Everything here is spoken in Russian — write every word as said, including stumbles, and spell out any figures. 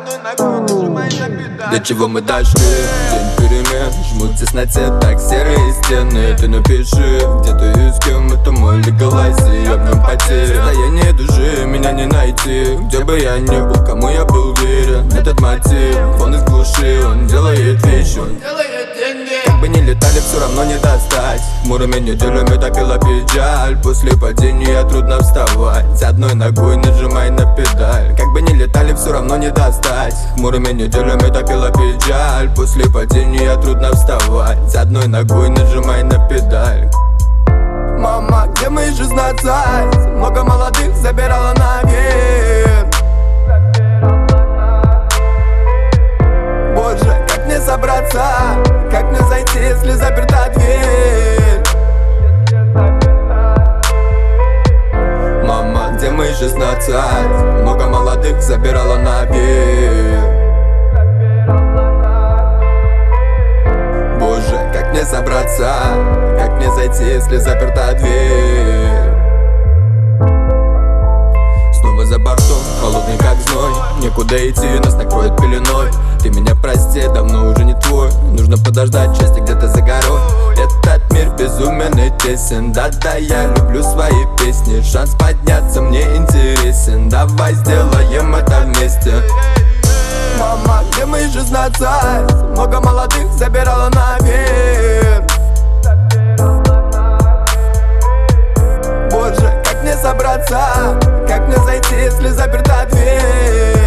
До чего мы дошли? День перемен, жмут в тесноте так серые стены. Ты напиши, где ты и с кем, это мой легалайз, и я в нем потерян. Состояние души меня не найти, где бы я ни был, кому я был верен. Этот мотив, он из глуши, он делает вещи, он делает деньги. Как бы ни летали, все равно не достать. Хмурыми неделями топила печаль. После падения трудно вставать, с одной ногой нажимай на педаль. Как бы ни летали, все равно не достать. Хмурыми неделями топила печаль. После падения трудно вставать, с одной ногой нажимай на педаль. Мама, где мои шестнадцать? Много молодых забирала наверх. Боже, как мне собраться? Как мне зайти, если заперта дверь? Мама, где мои шестнадцать? Много молодых забирала наверх. Боже, как мне собраться? Как мне зайти, если заперта дверь? Снова за бортом, холодный как зной. Некуда идти, нас накроет пеленой. Ты меня прости, давно уже не твой. Нужно подождать, счастье где-то за горой. Этот мир безумен и тесен. Да-да, я люблю свои песни. Шанс подняться мне интересен. Давай сделаем это вместе. Мама, где мои шестнадцать? Много молодых забирала наверх. Боже, как мне собраться? Как мне зайти, если заперта дверь?